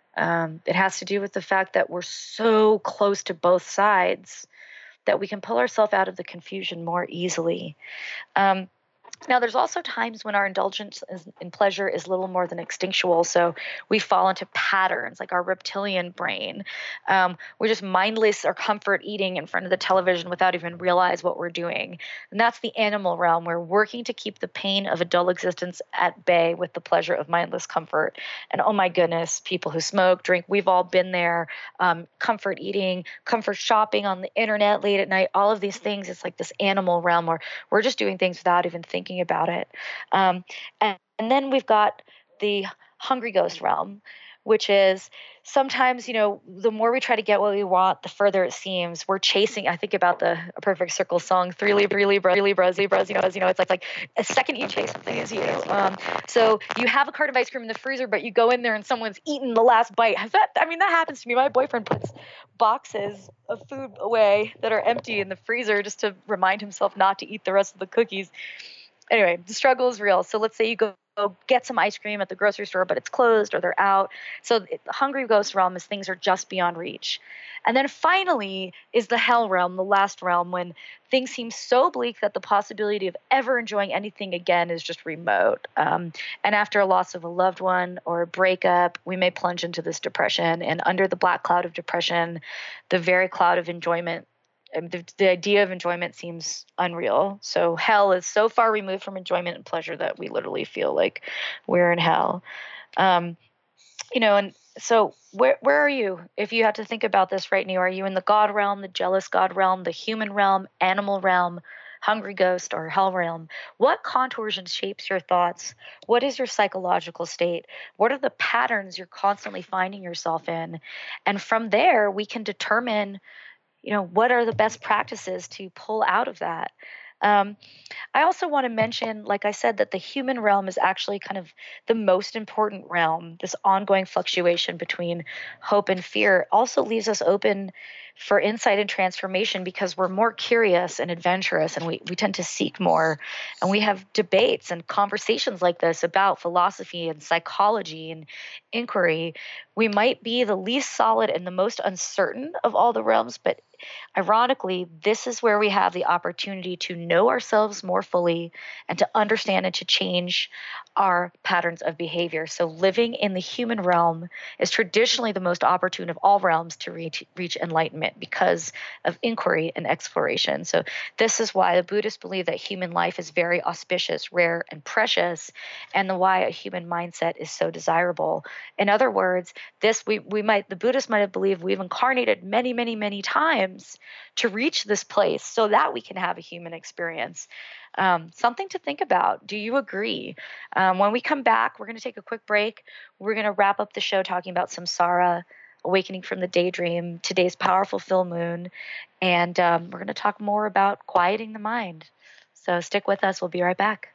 Um, it has to do with the fact that we're so close to both sides that we can pull ourselves out of the confusion more easily. Um, Now, there's also times when our indulgence in pleasure is little more than instinctual. So we fall into patterns like our reptilian brain. Um, we're just mindless or comfort eating in front of the television without even realize what we're doing. And that's the animal realm. We're working to keep the pain of a dull existence at bay with the pleasure of mindless comfort. And oh my goodness, people who smoke, drink, we've all been there. Um, comfort eating, comfort shopping on the internet late at night, all of these things. It's like this animal realm where we're just doing things without even thinking about it. Um, and, and then we've got the hungry ghost realm, which is sometimes, you know, the more we try to get what we want, the further it seems. We're chasing, I think about the A Perfect Circle song, three Libra, Libra, Libras, Libras, you know, as you know, it's like, like a second you chase something is you. Um, so you have a carton of ice cream in the freezer, but you go in there and someone's eaten the last bite. Has that, I mean, that happens to me. My boyfriend puts boxes of food away that are empty in the freezer just to remind himself not to eat the rest of the cookies. Anyway, the struggle is real. So let's say you go get some ice cream at the grocery store, but it's closed or they're out. So the hungry ghost realm is things are just beyond reach. And then finally is the hell realm, the last realm, when things seem so bleak that the possibility of ever enjoying anything again is just remote. Um, and after a loss of a loved one or a breakup, we may plunge into this depression. And under the black cloud of depression, the very cloud of enjoyment, The, the idea of enjoyment seems unreal. So hell is so far removed from enjoyment and pleasure that we literally feel like we're in hell. Um, you know, and so where where are you? If you had to think about this right now, are you in the God realm, the jealous God realm, the human realm, animal realm, hungry ghost, or hell realm? What contours and shapes your thoughts? What is your psychological state? What are the patterns you're constantly finding yourself in? And from there, we can determine, you know, what are the best practices to pull out of that? Um, I also want to mention, like I said, that the human realm is actually kind of the most important realm. This ongoing fluctuation between hope and fear also leaves us open for insight and transformation because we're more curious and adventurous, and we, we tend to seek more. And we have debates and conversations like this about philosophy and psychology and inquiry. We might be the least solid and the most uncertain of all the realms, but ironically, this is where we have the opportunity to know ourselves more fully and to understand and to change our patterns of behavior. So living in the human realm is traditionally the most opportune of all realms to reach, reach enlightenment because of inquiry and exploration. So this is why the Buddhists believe that human life is very auspicious, rare, and precious, and the why a human mindset is so desirable. In other words, this we we might the Buddhists might have believed we've incarnated many, many, many times to reach this place so that we can have a human experience. Um, something to think about. Do you agree? Um, when we come back, we're going to take a quick break. We're going to wrap up the show talking about samsara, awakening from the daydream, today's powerful full moon, and um, we're going to talk more about quieting the mind. So stick with us. We'll be right back.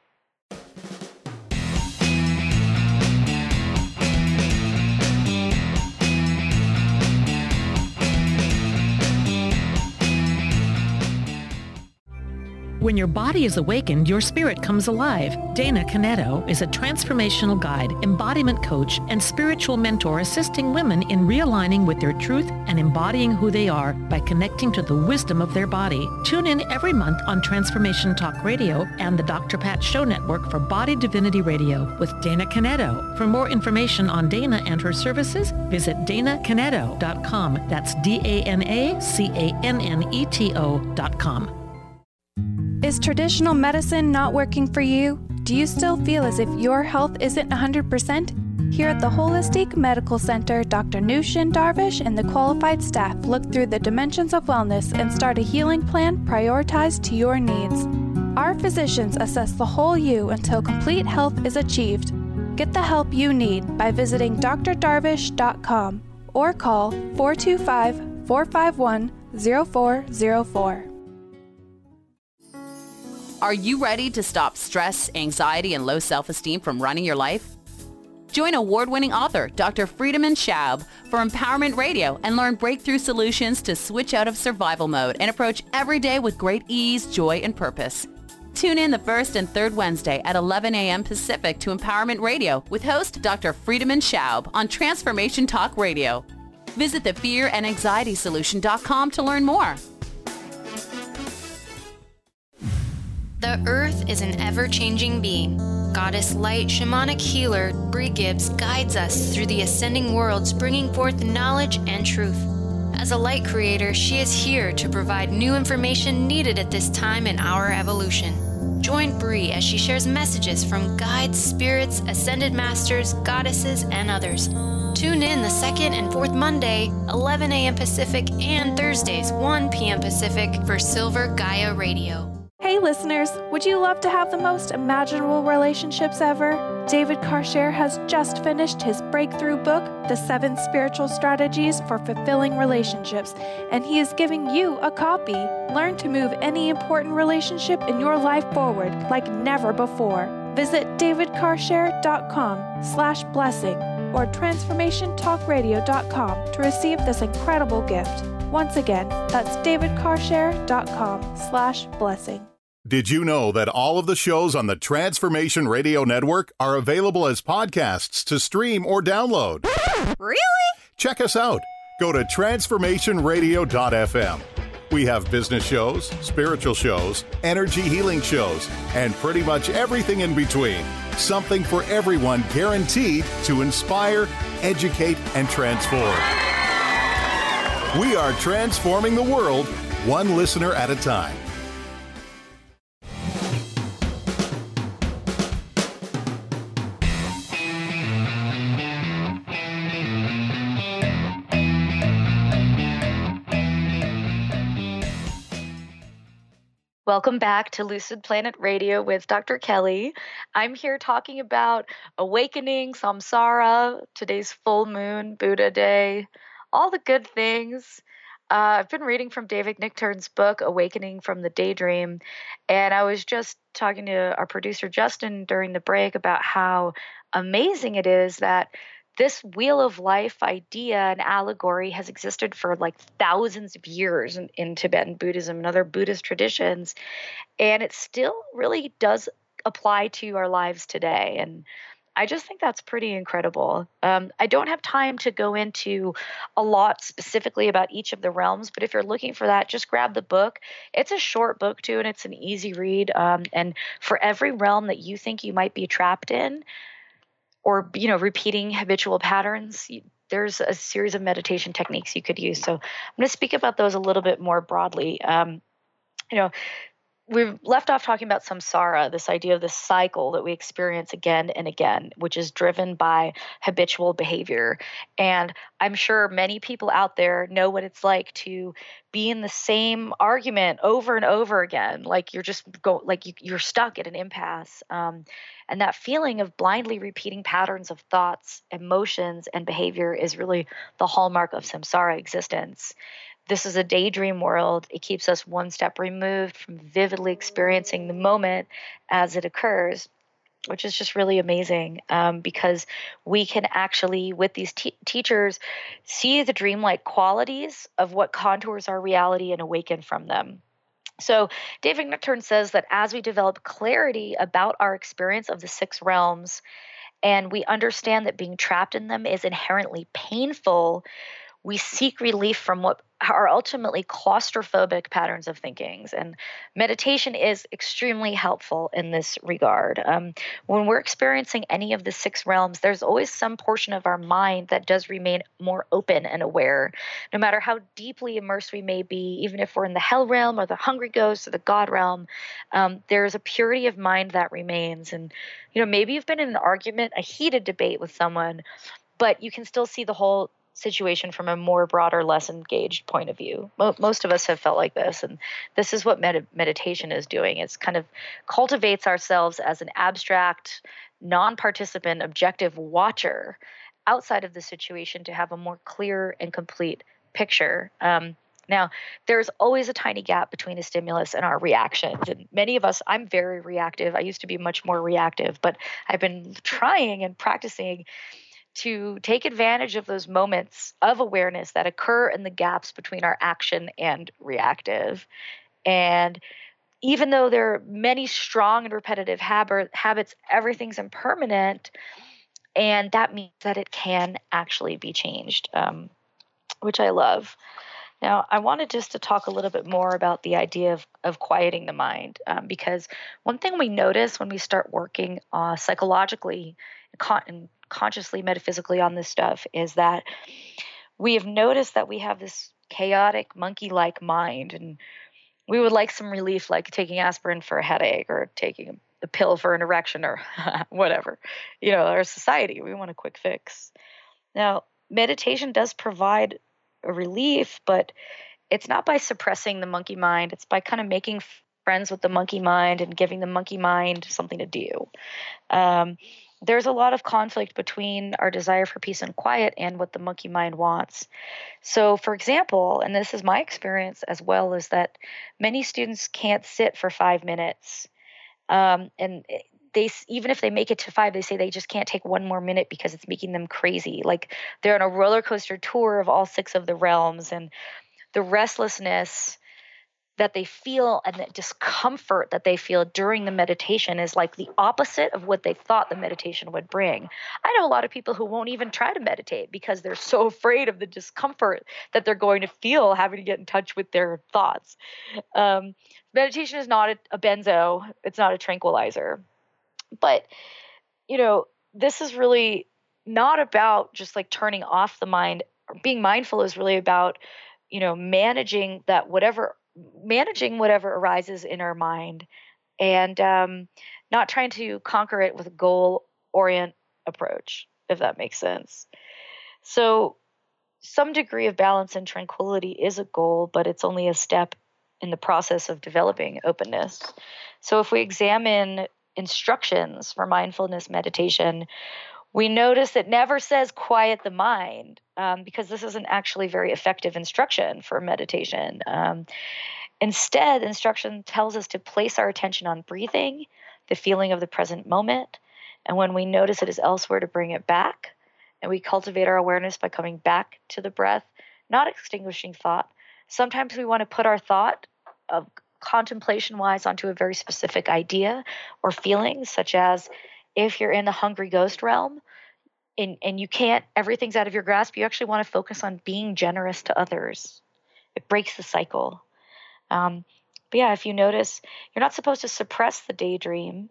When your body is awakened, your spirit comes alive. Dana Canetto is a transformational guide, embodiment coach, and spiritual mentor assisting women in realigning with their truth and embodying who they are by connecting to the wisdom of their body. Tune in every month on Transformation Talk Radio and the Doctor Pat Show Network for Body Divinity Radio with Dana Canetto. For more information on Dana and her services, visit dana canetto dot com. That's D A N A C A N N E T O dot com. Is traditional medicine not working for you? Do you still feel as if your health isn't one hundred percent? Here at the Holistic Medical Center, Doctor Nushin Darvish and the qualified staff look through the dimensions of wellness and start a healing plan prioritized to your needs. Our physicians assess the whole you until complete health is achieved. Get the help you need by visiting d r darvish dot com or call four two five, four five one, zero four zero four. Are you ready to stop stress, anxiety, and low self-esteem from running your life? Join award-winning author Doctor Friedemann Schaub for Empowerment Radio and learn breakthrough solutions to switch out of survival mode and approach every day with great ease, joy, and purpose. Tune in the first and third Wednesday at eleven a.m. Pacific to Empowerment Radio with host Doctor Friedemann Schaub on Transformation Talk Radio. Visit the fear and anxiety solution dot com to learn more. The Earth is an ever-changing being. Goddess Light Shamanic Healer Bree Gibbs guides us through the ascending worlds, bringing forth knowledge and truth. As a light creator, she is here to provide new information needed at this time in our evolution. Join Bree as she shares messages from guides, spirits, ascended masters, goddesses, and others. Tune in the second and fourth Monday, eleven a.m. Pacific, and Thursdays, one p.m. Pacific for Silver Gaia Radio. Hey listeners, would you love to have the most imaginable relationships ever? David Karcher has just finished his breakthrough book, The Seven Spiritual Strategies for Fulfilling Relationships, and he is giving you a copy. Learn to move any important relationship in your life forward like never before. Visit david karcher dot com slash blessing or transformation talk radio dot com to receive this incredible gift. Once again, that's david karcher dot com slash blessing. Did you know that all of the shows on the Transformation Radio Network are available as podcasts to stream or download? Really? Check us out. Go to transformation radio dot f m. We have business shows, spiritual shows, energy healing shows, and pretty much everything in between. Something for everyone, guaranteed to inspire, educate, and transform. We are transforming the world, one listener at a time. Welcome back to Lucid Planet Radio with Doctor Kelly. I'm here talking about awakening, samsara, today's full moon, Buddha Day, all the good things. Uh, I've been reading from David Nichtern's book, Awakening from the Daydream, and I was just talking to our producer, Justin, during the break about how amazing it is that this wheel of life idea and allegory has existed for like thousands of years in, in Tibetan Buddhism and other Buddhist traditions, and it still really does apply to our lives today. And I just think that's pretty incredible. Um, I don't have time to go into a lot specifically about each of the realms, but if you're looking for that, just grab the book. It's a short book too, and it's an easy read. Um, and for every realm that you think you might be trapped in, or, you know, repeating habitual patterns, there's a series of meditation techniques you could use. So I'm going to speak about those a little bit more broadly. Um, you know, we've left off talking about samsara, this idea of this cycle that we experience again and again, which is driven by habitual behavior. And I'm sure many people out there know what it's like to be in the same argument over and over again. Like you're just go, like you, you're stuck at an impasse. Um, and that feeling of blindly repeating patterns of thoughts, emotions, and behavior is really the hallmark of samsara existence. This is a daydream world. It keeps us one step removed from vividly experiencing the moment as it occurs, which is just really amazing um, because we can actually, with these te- teachers, see the dreamlike qualities of what contours our reality and awaken from them. So David Nuttern says that as we develop clarity about our experience of the six realms, and we understand that being trapped in them is inherently painful, we seek relief from what are ultimately claustrophobic patterns of thinkings. And meditation is extremely helpful in this regard. Um, when we're experiencing any of the six realms, there's always some portion of our mind that does remain more open and aware. No matter how deeply immersed we may be, even if we're in the hell realm or the hungry ghost or the God realm, um, there's a purity of mind that remains. And, you know, maybe you've been in an argument, a heated debate with someone, but you can still see the whole situation from a more broader, less engaged point of view. Mo- most of us have felt like this, and this is what med- meditation is doing. It's kind of cultivates ourselves as an abstract, non-participant, objective watcher outside of the situation to have a more clear and complete picture. Um, now, there's always a tiny gap between a stimulus and our reactions. And many of us, I'm very reactive. I used to be much more reactive, but I've been trying and practicing to take advantage of those moments of awareness that occur in the gaps between our action and reactive. And even though there are many strong and repetitive hab- habits, everything's impermanent, and that means that it can actually be changed, um, which I love. Now, I wanted just to talk a little bit more about the idea of, of quieting the mind, um, because one thing we notice when we start working uh, psychologically con- and consciously, metaphysically on this stuff is that we have noticed that we have this chaotic, monkey-like mind, and we would like some relief, like taking aspirin for a headache or taking a pill for an erection or whatever. You know, our society, we want a quick fix. Now, meditation does provide a relief, but it's not by suppressing the monkey mind. It's by kind of making friends with the monkey mind and giving the monkey mind something to do. Um, there's a lot of conflict between our desire for peace and quiet and what the monkey mind wants. So, for example, and this is my experience as well, is that many students can't sit for five minutes. Um, and they, even if they make it to five, they say they just can't take one more minute because it's making them crazy. Like they're on a roller coaster tour of all six of the realms, and the restlessness that they feel and the discomfort that they feel during the meditation is like the opposite of what they thought the meditation would bring. I know a lot of people who won't even try to meditate because they're so afraid of the discomfort that they're going to feel having to get in touch with their thoughts. Um, meditation is not a, a benzo. It's not a tranquilizer. But, you know, this is really not about just like turning off the mind. Being mindful is really about, you know, managing that whatever managing whatever arises in our mind, and um, not trying to conquer it with a goal-orient approach, if that makes sense. So some degree of balance and tranquility is a goal, but it's only a step in the process of developing openness. So if we examine instructions for mindfulness meditation, we notice it never says quiet the mind, um, because this isn't actually very effective instruction for meditation. Um, instead, instruction tells us to place our attention on breathing, the feeling of the present moment, and when we notice it is elsewhere, to bring it back. And we cultivate our awareness by coming back to the breath, not extinguishing thought. Sometimes we want to put our thought of contemplation-wise onto a very specific idea or feeling, such as if you're in the hungry ghost realm and, and you can't, everything's out of your grasp, you actually want to focus on being generous to others. It breaks the cycle. Um, but yeah, if you notice, you're not supposed to suppress the daydream.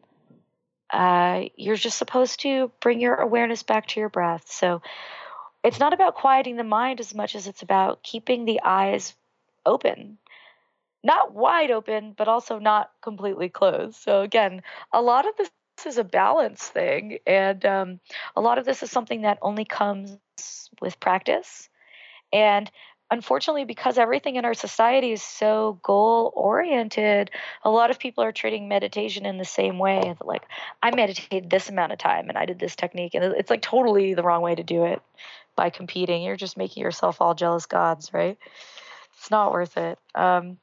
Uh, you're just supposed to bring your awareness back to your breath. So it's not about quieting the mind as much as it's about keeping the eyes open. Not wide open, but also not completely closed. So again, a lot of this is a balance thing. And um, a lot of this is something that only comes with practice. And unfortunately, because everything in our society is so goal-oriented, a lot of people are treating meditation in the same way. Like, I meditated this amount of time and I did this technique. And it's like totally the wrong way to do it by competing. You're just making yourself all jealous gods, right? It's not worth it. Um,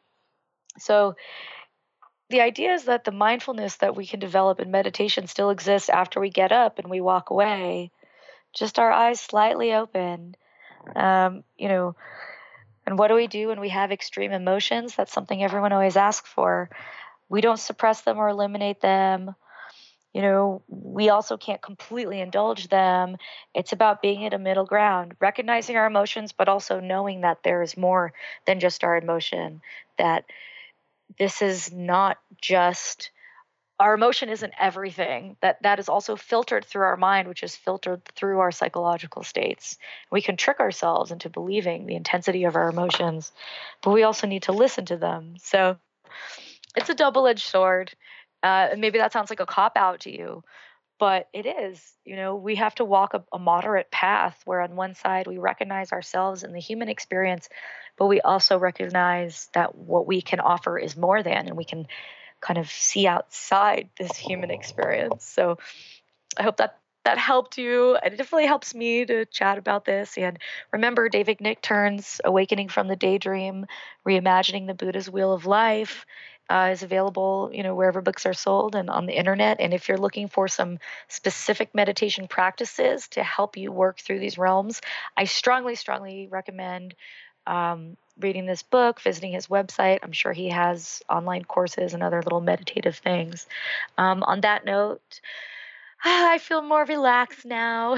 so the idea is that the mindfulness that we can develop in meditation still exists after we get up and we walk away, just our eyes slightly open. Um, you know, And what do we do when we have extreme emotions? That's something everyone always asks for. We don't suppress them or eliminate them. You know, we also can't completely indulge them. It's about being at a middle ground, recognizing our emotions, but also knowing that there is more than just our emotion, that this is not just, our emotion isn't everything, that that is also filtered through our mind, which is filtered through our psychological states. We can trick ourselves into believing the intensity of our emotions, but we also need to listen to them. So it's a double-edged sword. Uh, and maybe that sounds like a cop-out to you, but it is. You know, we have to walk a, a moderate path where on one side we recognize ourselves in the human experience, but we also recognize that what we can offer is more than, and we can kind of see outside this human experience. So I hope that that helped you. It definitely helps me to chat about this. And remember, David Nichtern's Awakening from the Daydream, Reimagining the Buddha's Wheel of Life, Uh, is available, you know, wherever books are sold and on the internet. And if you're looking for some specific meditation practices to help you work through these realms, I strongly, strongly recommend um, reading this book, visiting his website. I'm sure he has online courses and other little meditative things. Um, on that note, I feel more relaxed now.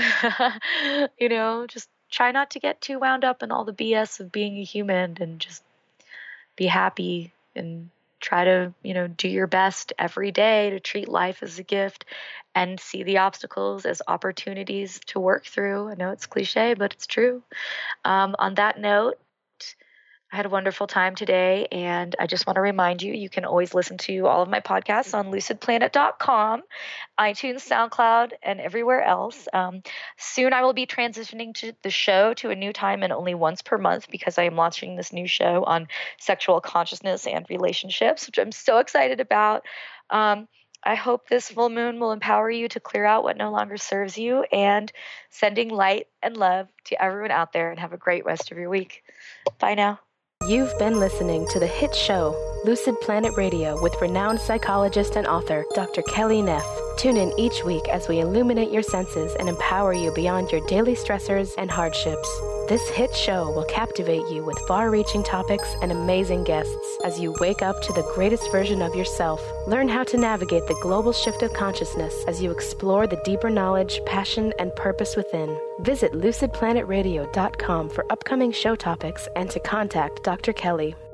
You know, just try not to get too wound up in all the B S of being a human, and just be happy and try to, you know, do your best every day to treat life as a gift and see the obstacles as opportunities to work through. I know it's cliche, but it's true. Um, on that note, I had a wonderful time today, and I just want to remind you, you can always listen to all of my podcasts on lucid planet dot com, iTunes, SoundCloud, and everywhere else. Um, soon I will be transitioning to the show to a new time and only once per month, because I am launching this new show on sexual consciousness and relationships, which I'm so excited about. Um, I hope this full moon will empower you to clear out what no longer serves you, and sending light and love to everyone out there, and have a great rest of your week. Bye now. You've been listening to the hit show, Lucid Planet Radio, with renowned psychologist and author, Doctor Kelly Neff. Tune in each week as we illuminate your senses and empower you beyond your daily stressors and hardships. This hit show will captivate you with far-reaching topics and amazing guests as you wake up to the greatest version of yourself. Learn how to navigate the global shift of consciousness as you explore the deeper knowledge, passion, and purpose within. Visit lucid planet radio dot com for upcoming show topics and to contact Doctor Kelly.